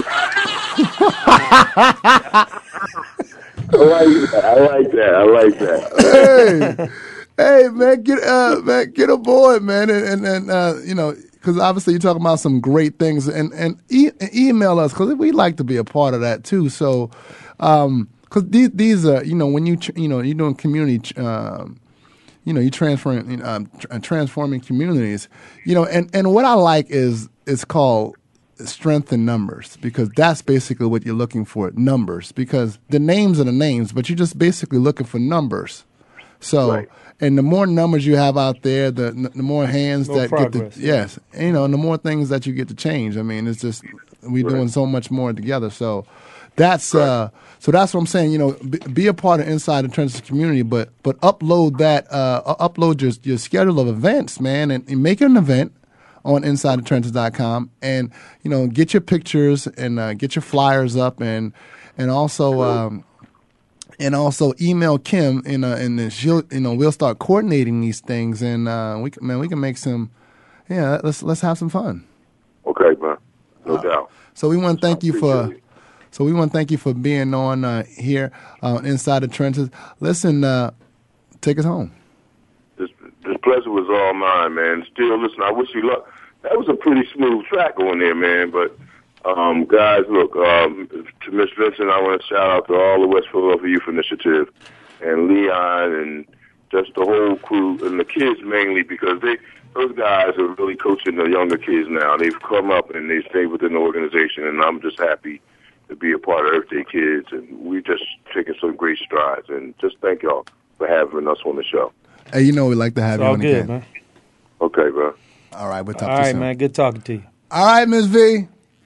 I like that. Hey, man, get aboard, man, and because obviously you're talking about some great things, and email us because we'd like to be a part of that too. So, because these are when you're doing community, you're transforming communities, and what I like is it's called strength in numbers, because that's basically what you're looking for, numbers, because the names are the names, but you're just basically looking for numbers. So. Right. And the more numbers you have out there, the more hands that progress, get to, yes, and the more things that you get to change. I mean, it's just we're doing so much more together. So that's so that's what I'm saying. Be a part of Inside the Trenches community, but upload that upload your schedule of events, man, and make it an event on InsideTheTrenches.com, and get your pictures and get your flyers up, and also. And also email Kim, and then she'll, we'll start coordinating these things, and we can make some, let's have some fun. Okay, man, no doubt. So we want to thank you for being on here Inside the Trenches. Listen, take us home. This pleasure was all mine, man. Still, listen, I wish you luck. That was a pretty smooth track on there, man, but. Guys, look, to Miss Vincent, I want to shout out to all the West Philadelphia Youth Initiative and Leon and just the whole crew and the kids mainly, because those guys are really coaching the younger kids now. They've come up and they stay within the organization, and I'm just happy to be a part of Earth Day Kids, and we've just taken some great strides. And just thank y'all for having us on the show. Hey, we'd like to have you on again. Man. Okay, bro. All right, we'll talk to you soon. All right, man. Good talking to you. All right, Ms. V.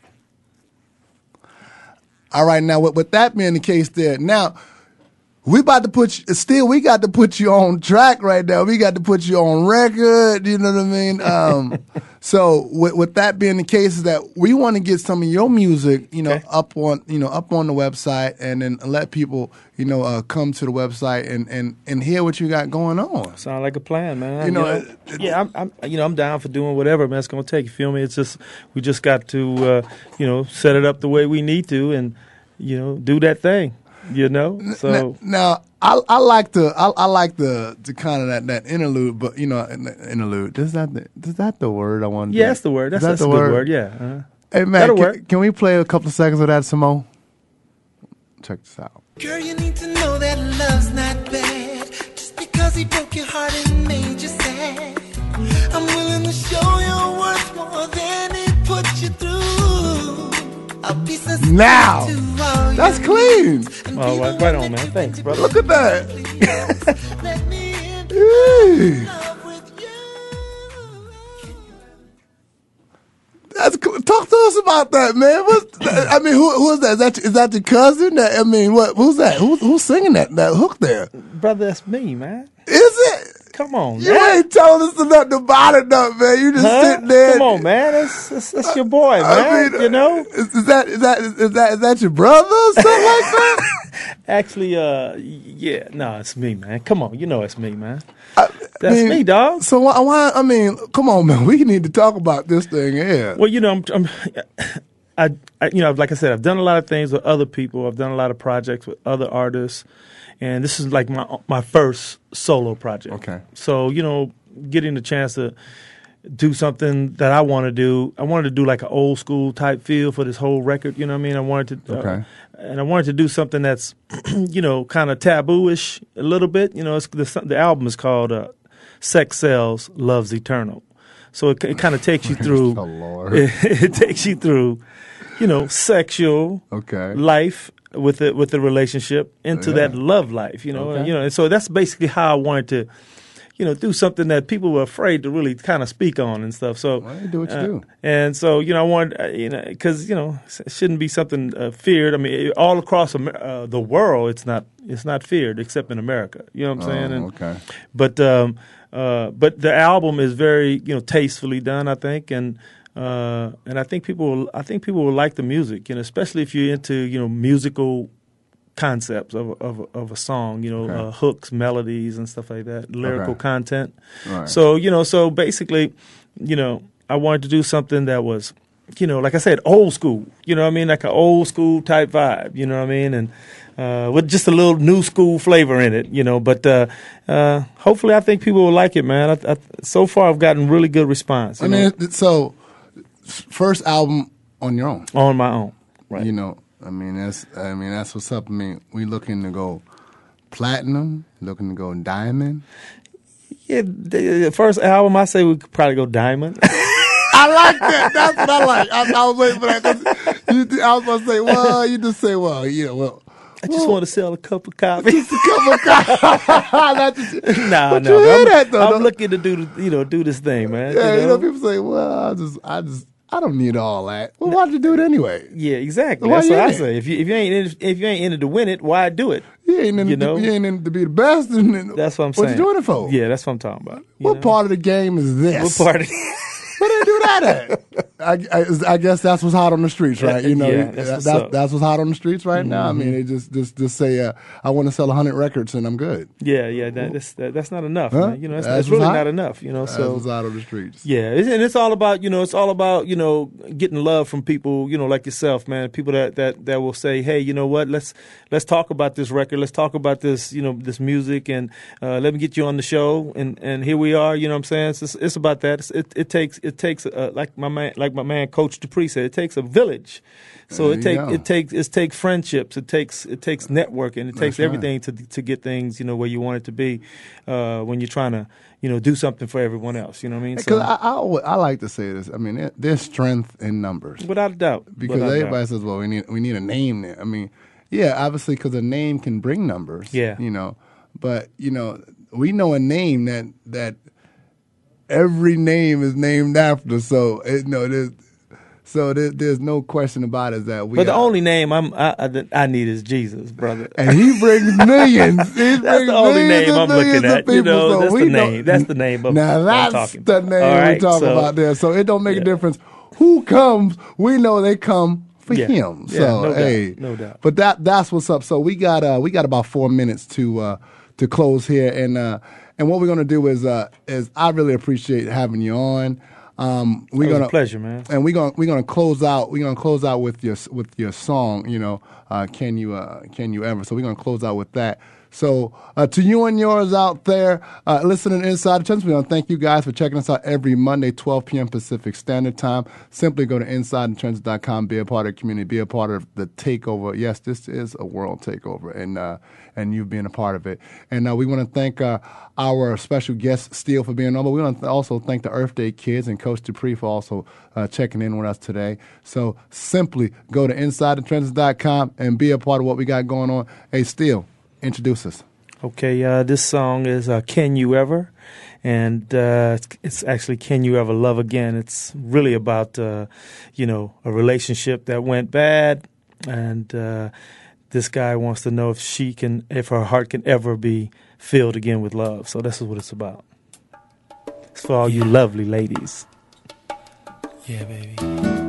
All right, now with that being the case there, now we got to put you on track right now. We got to put you on record, you know what I mean? So with that being the case, is that we want to get some of your music, up on the website, and then let people, come to the website and hear what you got going on. Sound like a plan, man. I'm down for doing whatever, man, it's going to take. You feel me? It's just we just got to set it up the way we need to, and do that thing. You know, so now I like the kind of that interlude, but you know, interlude. Is that the word I want? Yeah, that's the word. That's a good word. Yeah. Uh-huh. Hey man, can we play a couple of seconds of that, Simone? Check this out. Girl, you need to know that love's not bad. Just because he broke your heart and made you sad. I'm willing to show you worth more than he put you through. I'll be sensitive Now, to all that's your clean. Oh, right on, man. Thanks, brother. Look at that. Let me in Hey. love with you. That's cool. Talk to us about that, man. I mean, who is that? Is that your cousin? I mean, who's that? Who's singing that hook there? Brother, that's me, man. Is it? Come on, You man. ain't telling us nothing about it, though, man. You just sitting there. Come on, man. That's your boy, man. You know. Is that your brother or something like that? Actually, yeah. No, it's me, man. Come on, you know it's me, man. That's me, dog. So why? I mean, come on, man. We need to talk about this thing here. Well, you know, I you know, like I said, I've done a lot of things with other people. I've done a lot of projects with other artists, and this is like my first solo project. Okay. So, you know, getting the chance to do something that I want to do. I wanted to do like an old school type feel for this whole record. You know what I mean? I wanted to, and I wanted to do something that's, you know, kind of taboo-ish a little bit. You know, the album is called "Sex Sells, Love's Eternal." So it kind of takes you through. Oh, Lord. It takes you through, you know, sexual life with the relationship into that love life. You know, you know, and so that's basically how I wanted to, you know, do something that people were afraid to really kind of speak on and stuff. So you do what you do. And so, you know, I wanted, you know, because, you know, it shouldn't be something feared. I mean, all across the world, it's not feared except in America. You know what I'm saying? And, but the album is very, you know, tastefully done, I think, and I think people will like the music, you know, especially if you're into, you know, musical concepts of a song, you know, hooks, melodies, and stuff like that, lyrical content. Right. So, you know, so basically, you know, I wanted to do something that was, you know, like I said, old school. You know what I mean? Like an old school type vibe. You know what I mean? And with just a little new school flavor in it. You know, but hopefully, I think people will like it, man. So far, I've gotten really good response. I mean, so first album on your own, on my own, right? You know. I mean that's what's up. I mean, we looking to go platinum, looking to go diamond. Yeah, the first album, I say we could probably go diamond. I like that. That's what I like. I was waiting for that. 'Cause I was going to say, well, you just say, well, you know, well. I just want to sell a couple copies. Just a couple copies. No. I'm looking to do this thing, man. Yeah, you know, people say, well, I don't need all that. Well, why'd you do it anyway? Yeah, exactly. That's what I say. If you ain't in it to win it, why do it? You ain't in it to be the best. That's what I'm saying. What you doing it for? Yeah, that's what I'm talking about. What part of the game is this? What part of Where they do that at? I guess that's what's hot on the streets, right? You know, that's what's hot on the streets right now. I mean, they just say, I want to sell 100 records and I'm good. Yeah, that's not enough. Man. You know, that's really not enough. You know, so that's what's hot on the streets. Yeah, and it's all about getting love from people, you know, like yourself, man. People that will say, hey, you know what? Let's talk about this record. Let's talk about this, you know, this music, and let me get you on the show. And here we are. You know what I'm saying? It's about that. It takes like my man Coach Dupree said, it takes a village. So it takes friendships. It takes networking. It takes everything to get things, you know, where you want it to be when you're trying to, you know, do something for everyone else. You know what I mean? Because I like to say this. I mean, there's strength in numbers, without a doubt. Because everybody says, well, we need a name there. I mean, yeah, obviously, because a name can bring numbers. Yeah, you know, but you know, we know a name that every name is named after. So there's no question about it that we. But the only name I need is Jesus, brother. And he brings millions. That's the only name I'm looking at. You know, that's the name. That's the name of now that's talking the name we're talking about there. So it don't make a difference who comes. We know they come for him. So no doubt. But that's what's up. So we got about 4 minutes to close here, and what we're gonna do is I really appreciate having you on. We're gonna pleasure, man. And we're gonna close out. We're gonna close out with your song. You know, can you ever? So we're gonna close out with that. So to you and yours out there listening to Inside the Trenches, we want to thank you guys for checking us out every Monday, 12 p.m. Pacific Standard Time. Simply go to InsideTheTrenches.com, be a part of the community, be a part of the takeover. Yes, this is a world takeover, and you've been a part of it. And we want to thank our special guest, Steele, for being on, but we want to also thank the Earth Day kids and Coach Dupree for also checking in with us today. So simply go to InsideTheTrenches.com and be a part of what we got going on. Hey, Steele, introduce us. Okay, this song is Can You Ever? And it's actually Can You Ever Love Again? It's really about, a relationship that went bad, and this guy wants to know if her heart can ever be filled again with love. So this is what it's about. It's for all you lovely ladies. Yeah, baby.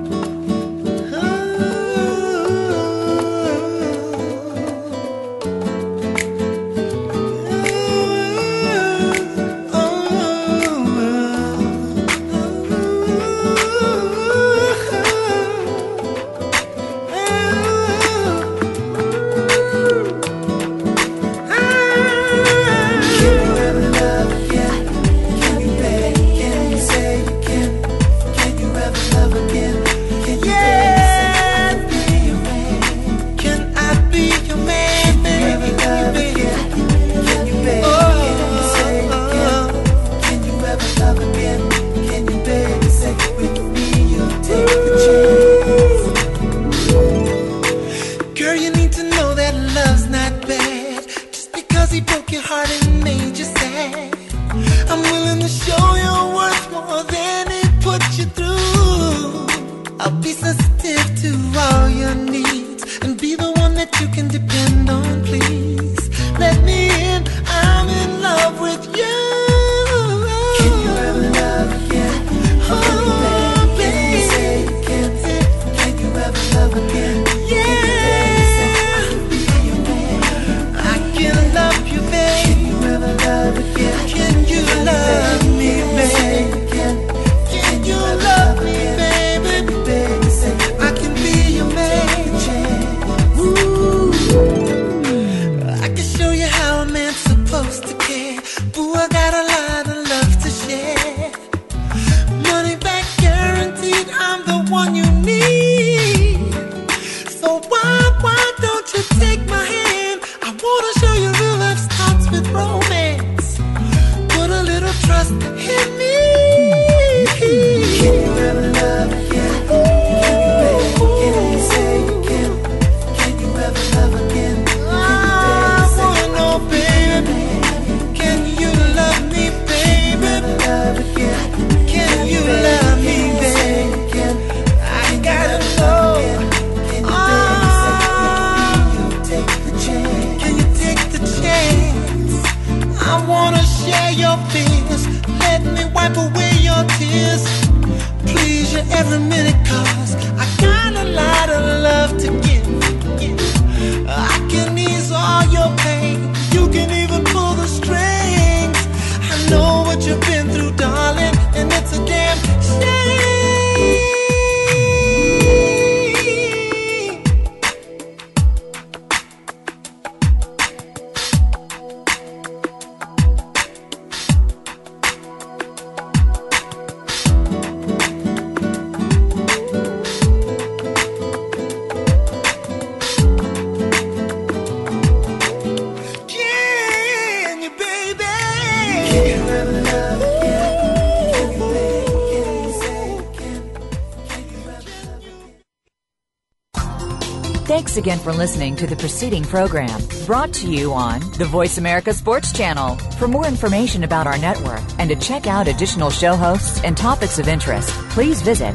Thanks again for listening to the preceding program brought to you on the Voice America Sports Channel. For more information about our network and to check out additional show hosts and topics of interest, please visit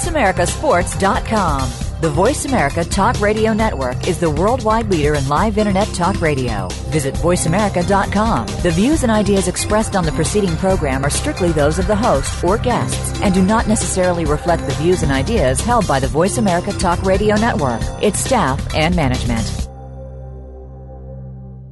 voiceamericasports.com. The Voice America Talk Radio Network is the worldwide leader in live Internet talk radio. Visit voiceamerica.com. The views and ideas expressed on the preceding program are strictly those of the host or guests and do not necessarily reflect the views and ideas held by the Voice America Talk Radio Network, its staff, and management.